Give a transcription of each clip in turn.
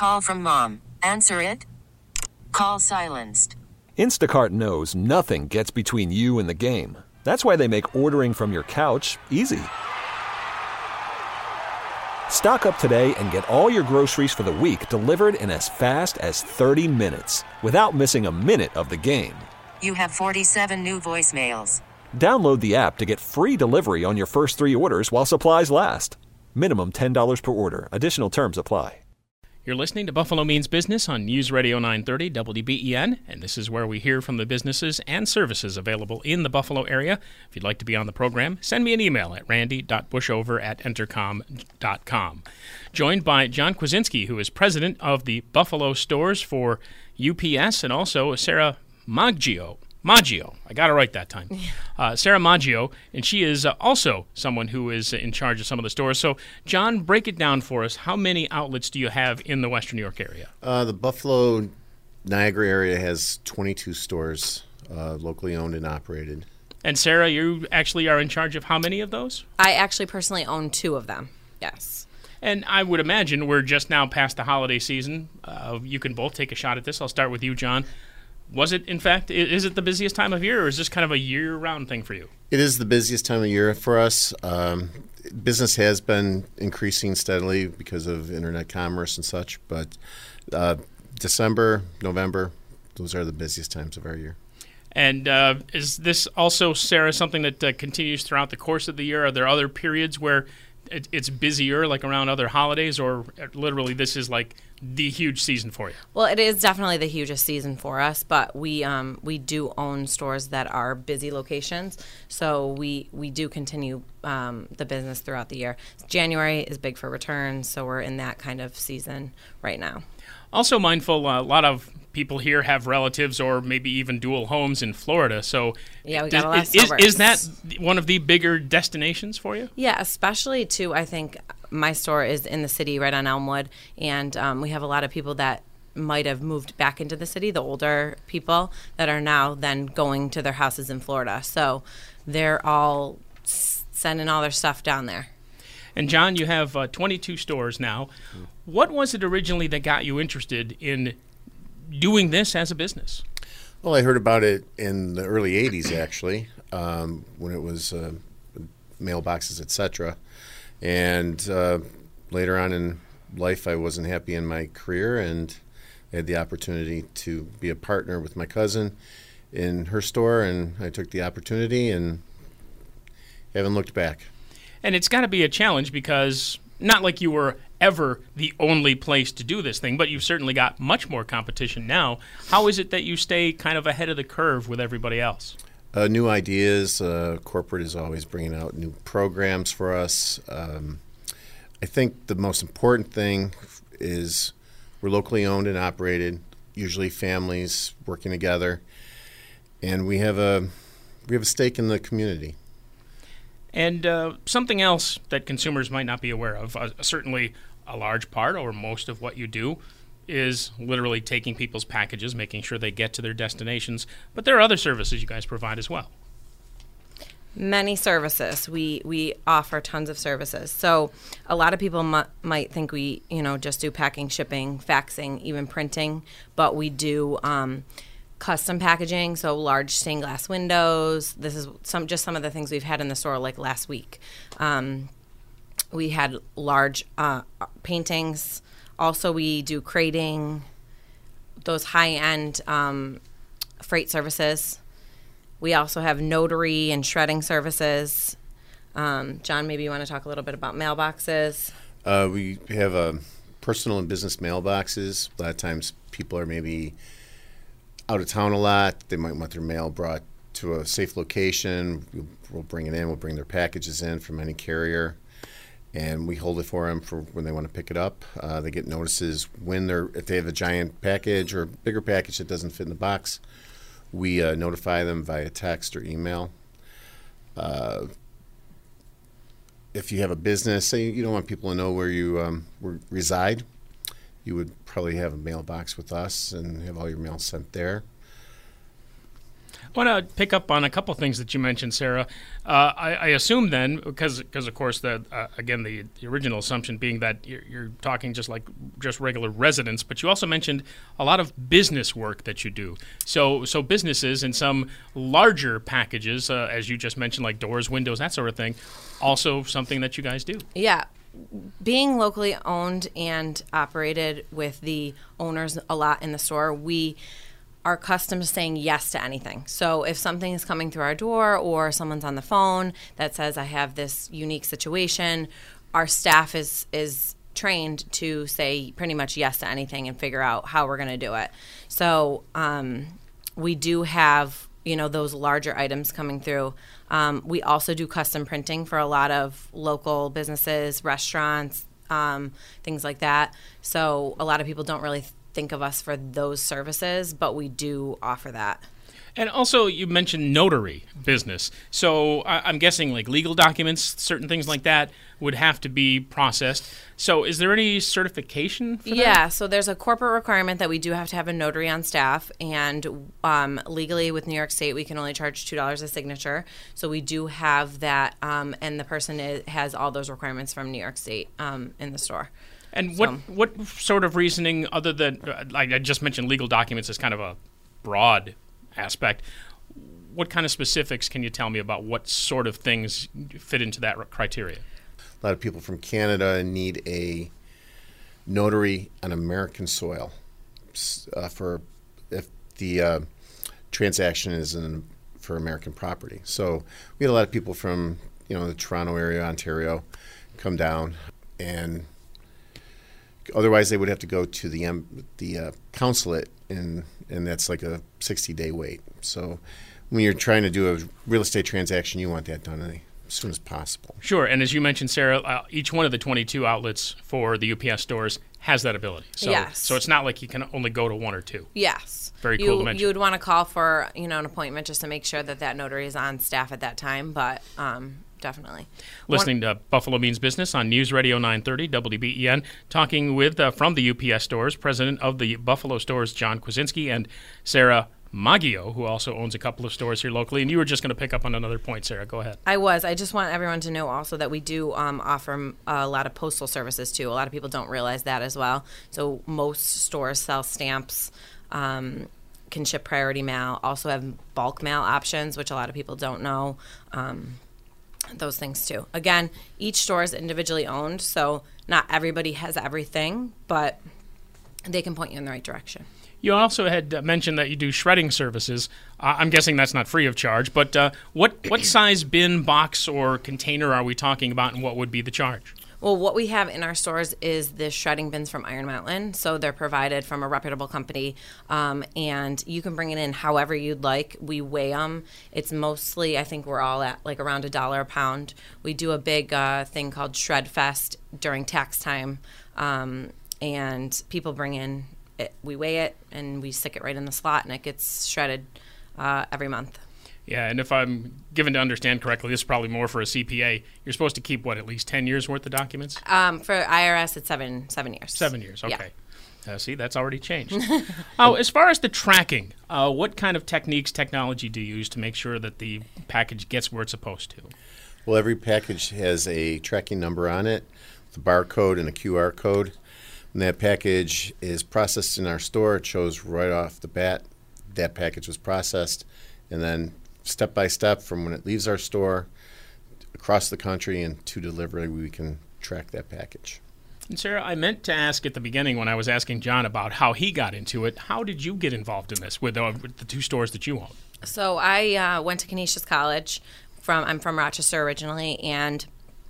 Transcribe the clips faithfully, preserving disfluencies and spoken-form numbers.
Call from mom. Answer it. Call silenced. Instacart knows nothing gets between you and the game. That's why they make ordering from your couch easy. Stock up today and get all your groceries for the week delivered in as fast as thirty minutes without missing a minute of the game. You have forty-seven new voicemails. Download the app to get free delivery on your first three orders while supplies last. Minimum ten dollars per order. Additional terms apply. You're listening to Buffalo Means Business on News Radio nine thirty W B E N, and this is where we hear from the businesses and services available in the Buffalo area. If you'd like to be on the program, send me an email at randy dot bushover at entercom dot com. Joined by John Kwasinski, who is president of the Buffalo stores for U P S, and also Sarah Maggio. Maggio. I got it right that time. Uh, Sarah Maggio, and she is uh, also someone who is in charge of some of the stores. So, John, break it down for us. How many outlets do you have in the Western New York area? Uh, the Buffalo, Niagara area has twenty-two stores, uh, locally owned and operated. And, Sarah, you actually are in charge of how many of those? I actually personally own two of them, yes. And I would imagine we're just now past the holiday season. Uh, you can both take a shot at this. I'll start with you, John. Was it, in fact, is it the busiest time of year, or is this kind of a year-round thing for you? It is the busiest time of year for us. Um, business has been increasing steadily because of internet commerce and such, but uh, December, November, those are the busiest times of our year. And uh, is this also, Sarah, something that uh, continues throughout the course of the year? Are there other periods where it, it's busier, like around other holidays, or literally this is like the huge season for you? Well, it is definitely the hugest season for us, but we um, we do own stores that are busy locations, so we we do continue um, the business throughout the year. January is big for returns, so we're in that kind of season right now. Also mindful, uh, a lot of people here have relatives or maybe even dual homes in Florida, so yeah, we does, got a lot of is, snowbirds. Is that one of the bigger destinations for you? Yeah, especially too, I think my store is in the city right on Elmwood, and um, we have a lot of people that might have moved back into the city, the older people that are now then going to their houses in Florida. So they're all s- sending all their stuff down there. And John, you have uh, twenty-two stores now. What was it originally that got you interested in doing this as a business? Well, I heard about it in the early eighties, actually, um, when it was uh, mailboxes, et cetera. And uh, later on in life, I wasn't happy in my career, and I had the opportunity to be a partner with my cousin in her store, and I took the opportunity and haven't looked back. And it's got to be a challenge because not like you were ever the only place to do this thing, but you've certainly got much more competition now. How is it that you stay kind of ahead of the curve with everybody else? Uh, new ideas. Uh, corporate is always bringing out new programs for us. Um, I think the most important thing is we're locally owned and operated, usually families working together, and we have a we have a stake in the community. And uh, something else that consumers might not be aware of, uh, certainly a large part or most of what you do is literally taking people's packages, making sure they get to their destinations. But there are other services you guys provide as well. Many services. We we offer tons of services. So a lot of people mu- might think we, you know, just do packing, shipping, faxing, even printing, but we do um, custom packaging, so large stained glass windows. This is some just some of the things we've had in the store like last week. Um, we had large uh, paintings. Also, we do crating, those high-end um, freight services. We also have notary and shredding services. Um, John, maybe you want to talk a little bit about mailboxes. Uh, we have uh, personal and business mailboxes. A lot of times people are maybe out of town a lot. They might want their mail brought to a safe location. We'll, we'll bring it in. We'll bring their packages in from any carrier, and we hold it for them for when they want to pick it up. Uh, they get notices when they're if they have a giant package or a bigger package that doesn't fit in the box. We uh, notify them via text or email. Uh, if you have a business, say you don't want people to know where you um, where reside, you would probably have a mailbox with us and have all your mail sent there. I want to pick up on a couple things that you mentioned, Sarah. Uh, I, I assume then, because because of course the uh, again the, the original assumption being that you're, you're talking just like just regular residents, but you also mentioned a lot of business work that you do. So so businesses and some larger packages, uh, as you just mentioned, like doors, windows, that sort of thing, also something that you guys do. Yeah. Being locally owned and operated with the owners a lot in the store, we are accustomed to saying yes to anything. So if something is coming through our door or someone's on the phone that says, I have this unique situation, our staff is is trained to say pretty much yes to anything and figure out how we're going to do it. So um, we do have, you know, those larger items coming through. Um, we also do custom printing for a lot of local businesses, restaurants, um, things like that. So a lot of people don't really think of us for those services, but we do offer that. And also, you mentioned notary business. So I- I'm guessing like legal documents, certain things like that would have to be processed. So is there any certification for that? Yeah, so there's a corporate requirement that we do have to have a notary on staff. And um, legally with New York State, we can only charge two dollars a signature. So we do have that, um, and the person is, has all those requirements from New York State um, in the store. And what, So- what sort of reasoning, other than, uh, like I just mentioned, legal documents is kind of a broad aspect. What kind of specifics can you tell me about what sort of things fit into that criteria? A lot of people from Canada need a notary on American soil uh, for if the uh, transaction is in, for American property. So we had a lot of people from, you know, the Toronto area, Ontario, come down, and otherwise they would have to go to the um, the uh, consulate, and and that's like a sixty day wait. So when you're trying to do a real estate transaction, you want that done as soon as possible. Sure, and as you mentioned, Sarah, uh, each one of the twenty-two outlets for the U P S stores has that ability. So, Yes. So it's not like you can only go to one or two. Yes. Very you, cool to mention. You would want to call for, you know, an appointment just to make sure that that notary is on staff at that time, but um, definitely. Listening to Buffalo Means Business on News Radio nine thirty W B E N, talking with, uh, from the U P S stores, president of the Buffalo stores, John Kwasinski, and Sarah Maggio, who also owns a couple of stores here locally. And you were just going to pick up on another point, Sarah. Go ahead. I was. I just want everyone to know also that we do um, offer a lot of postal services, too. A lot of people don't realize that as well. So most stores sell stamps, um, can ship priority mail, also have bulk mail options, which a lot of people don't know. Um, those things, too. Again, each store is individually owned, so not everybody has everything, but they can point you in the right direction. You also had uh, mentioned that you do shredding services. Uh, I'm guessing that's not free of charge, but uh, what, what size bin, box, or container are we talking about, and what would be the charge? Well, what we have in our stores is the shredding bins from Iron Mountain. So they're provided from a reputable company, um, and you can bring it in however you'd like. We weigh them. It's mostly, I think we're all at like around a dollar a pound. We do a big uh, thing called Shred Fest during tax time, um, and people bring in it. We weigh it, and we stick it right in the slot, and it gets shredded uh, every month. Yeah, and if I'm given to understand correctly, this is probably more for a C P A. You're supposed to keep, what, at least ten years worth of documents? Um, for I R S, it's seven seven years. Seven years, Yeah. okay. Uh, see, that's already changed. Oh, as far as the tracking, uh, what kind of techniques, technology do you use to make sure that the package gets where it's supposed to? Well, every package has a tracking number on it, the barcode and a Q R code. When that package is processed in our store, it shows right off the bat that package was processed. And then step by step from when it leaves our store across the country and to delivery, we can track that package. And Sarah, I meant to ask at the beginning when I was asking John about how he got into it, how did you get involved in this with, uh, with the two stores that you own? So I uh, went to Canisius College. From I'm from Rochester originally, and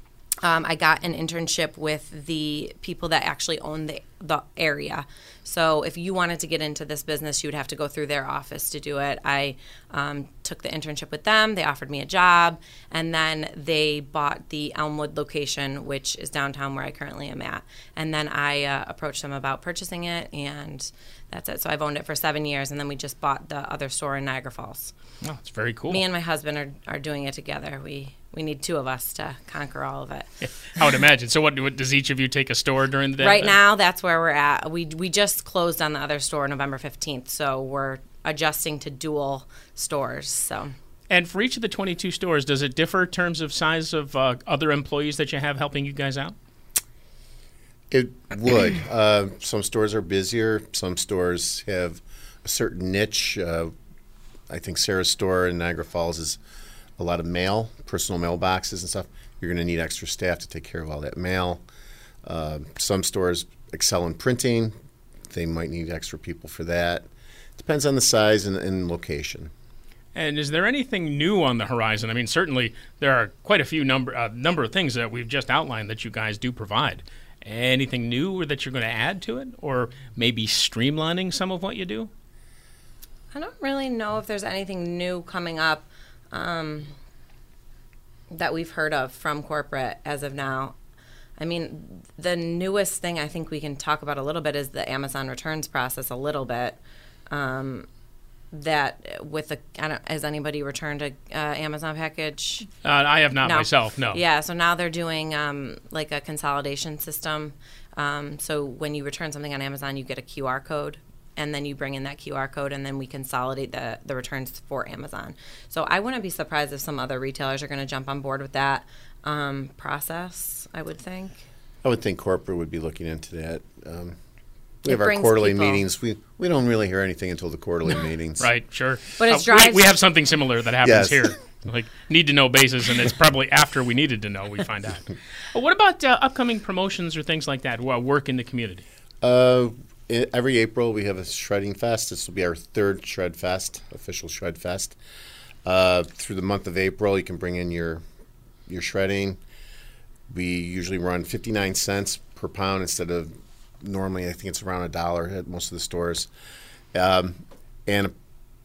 um, I got an internship with the people that actually own the the area. So if you wanted to get into this business, you would have to go through their office to do it. I um, took the internship with them. They offered me a job, and then they bought the Elmwood location, which is downtown where I currently am at. And then I uh, approached them about purchasing it, and that's it. So I've owned it for seven years, and then we just bought the other store in Niagara Falls. Oh, it's very cool. Me and my husband are, are doing it together. We we need two of us to conquer all of it. I would imagine. So what, what does each of you take a store during the day? Right now, that's where we're at. We we just closed on the other store November fifteenth, so we're adjusting to dual stores. So. And for each of the twenty-two stores, does it differ in terms of size of uh, other employees that you have helping you guys out? It would. Uh, some stores are busier. Some stores have a certain niche. Uh, I think Sarah's store in Niagara Falls is a lot of mail, personal mailboxes and stuff. You're going to need extra staff to take care of all that mail. Uh, some stores excel in printing. They might need extra people for that. Depends on the size and, and location. And is there anything new on the horizon? I mean, certainly there are quite a few number uh, number of things that we've just outlined that you guys do provide. Anything new that you're going to add to it, or maybe streamlining some of what you do? I don't really know if there's anything new coming up um, that we've heard of from corporate as of now. I mean, the newest thing I think we can talk about a little bit is the Amazon returns process a little bit. Um, that with the, I don't, has anybody returned a uh, Amazon package? Uh, I have not No. myself, no. Yeah, so now they're doing um, like a consolidation system. Um, so when you return something on Amazon, you get a Q R code, and then you bring in that Q R code, and then we consolidate the, the returns for Amazon. So I wouldn't be surprised if some other retailers are going to jump on board with that um, process, I would think. I would think corporate would be looking into that. Um, we It have our brings quarterly people- meetings. We we don't really hear anything until the quarterly meetings. Right, sure. But it Uh, we- drives- we, have something similar that happens Yes. here. Like need to know basis, and it's probably after we needed to know we find out. Well, what about uh, upcoming promotions or things like that? Well, work in the community. Uh, i- every April we have a shredding fest. This will be our third shred fest, official shred fest. Uh, through the month of April, you can bring in your your shredding. We usually run fifty-nine cents per pound instead of normally I think it's around a dollar at most of the stores. Um, and a,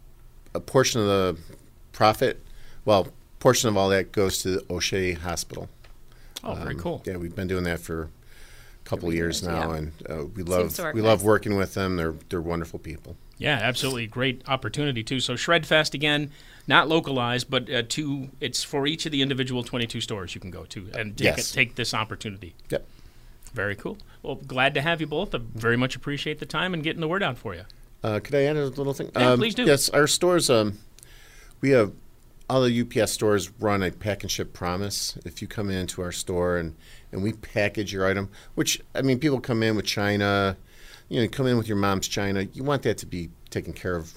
a portion of the profit, well, portion of all that goes to the O'Shea Hospital. Oh, very Um, cool. Yeah, we've been doing that for a couple of years now, yeah. and uh, we love to work we love nice. working with them. They're they're wonderful people. Yeah, absolutely. Great opportunity, too. So Shredfest, again, not localized, but uh, to, it's for each of the individual twenty-two stores you can go to and take, Yes. take this opportunity. Yep. Very cool. Well, glad to have you both. I very much appreciate the time and getting the word out for you. Uh, could I add a little thing? Yeah, Um, please do. Yes, our stores. Um, we have all the U P S stores run a pack and ship promise. If you come into our store and and we package your item, which I mean, people come in with China. You know, come in with your mom's China. You want that to be taken care of,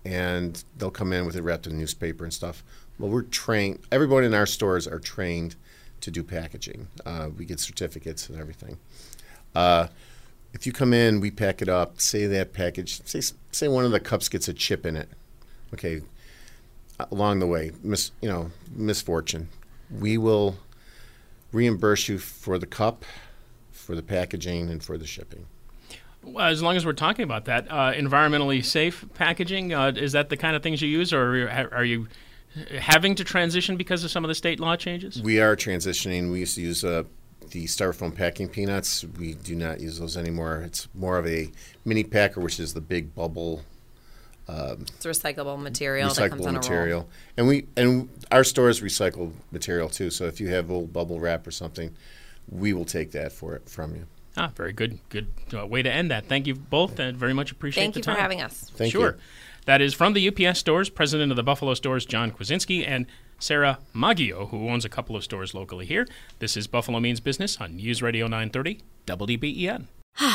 and they'll come in with it wrapped in newspaper and stuff. Well, we're trained. Everyone in our stores are trained to do packaging. Uh, we get certificates and everything. Uh, if you come in, we pack it up. Say that package. Say say one of the cups gets a chip in it. Okay. Along the way, mis you know misfortune, we will reimburse you for the cup, for the packaging, and for the shipping. Well, as long as we're talking about that, uh, environmentally safe packaging, uh, is that the kind of things you use, or are you, are you having to transition because of some of the state law changes? We are transitioning. We used to use uh, the styrofoam packing peanuts. We do not use those anymore. It's more of a mini packer, which is the big bubble It's recyclable material that comes recyclable on a material. roll. And we and our stores recycle material too. So if you have old bubble wrap or something, we will take that for it from you. Ah, very good. Good uh, way to end that. Thank you both, and very much appreciate Thank the you time. for having us. Thank sure. you. That is from the U P S stores, president of the Buffalo stores, John Kwasinski, and Sarah Maggio, who owns a couple of stores locally here. This is Buffalo Means Business on News Radio nine thirty, W D B E N.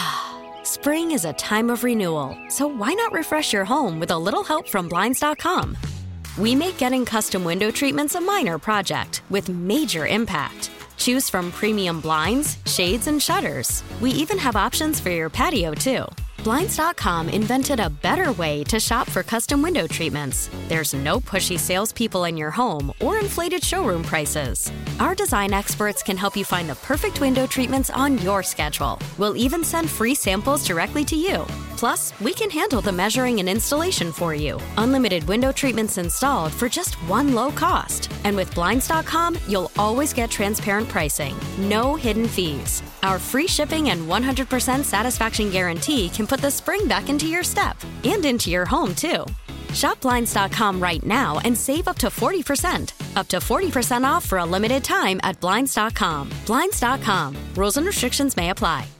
Spring is a time of renewal, so why not refresh your home with a little help from Blinds dot com? We make getting custom window treatments a minor project with major impact. Choose from premium blinds, shades, and shutters. We even have options for your patio, too. Blinds dot com invented a better way to shop for custom window treatments. There's no pushy salespeople in your home or inflated showroom prices. Our design experts can help you find the perfect window treatments on your schedule. We'll even send free samples directly to you. Plus, we can handle the measuring and installation for you. Unlimited window treatments installed for just one low cost. And with Blinds dot com, you'll always get transparent pricing. No hidden fees. Our free shipping and one hundred percent satisfaction guarantee can put the spring back into your step and into your home, too. Shop Blinds dot com right now and save up to forty percent. Up to forty percent off for a limited time at Blinds dot com. Blinds dot com. Rules and restrictions may apply.